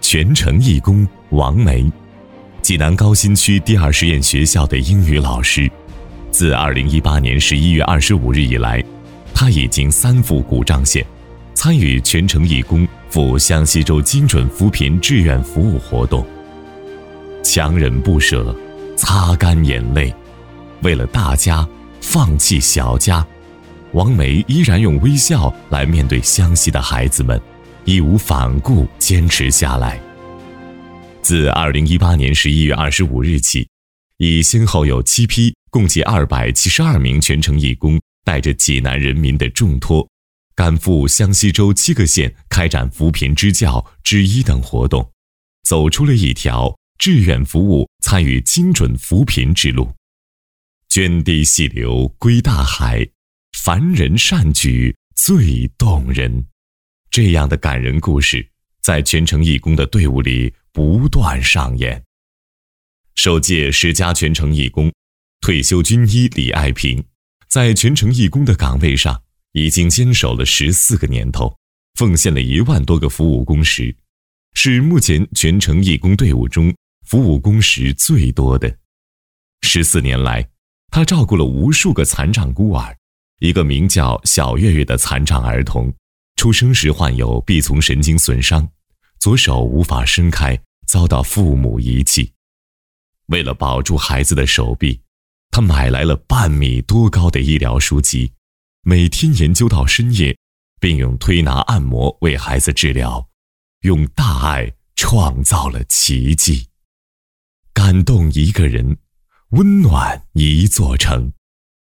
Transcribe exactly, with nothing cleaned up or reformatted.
全程义工王梅，济南高新区第二实验学校的英语老师。自二零一八年十一月二十五日以来，他已经三赴古丈县，参与全程义工赴湘西州精准扶贫志愿服务活动。强忍不舍，擦干眼泪，为了大家放弃小家，王梅依然用微笑来面对湘西的孩子们，义无反顾坚持下来。自二零一八年十一月二十五日起，已先后有七批共计二百七十二名全程义工带着济南人民的重托，赶赴湘西州七个县开展扶贫支教、支医等活动，走出了一条志愿服务参与精准扶贫之路。涓滴细流归大海，凡人善举最动人。这样的感人故事在全程义工的队伍里不断上演。首届十佳全程义工，退休军医李爱平，在全程义工的岗位上已经坚守了十四个年头，奉献了一万多个服务工时，是目前全程义工队伍中服务工时最多的。十四年来，他照顾了无数个残障孤儿。一个名叫小月月的残障儿童，出生时患有臂丛神经损伤，左手无法伸开，遭到父母遗弃。为了保住孩子的手臂，他买来了半米多高的医疗书籍，每天研究到深夜，并用推拿按摩为孩子治疗，用大爱创造了奇迹。感动一个人，温暖一座城。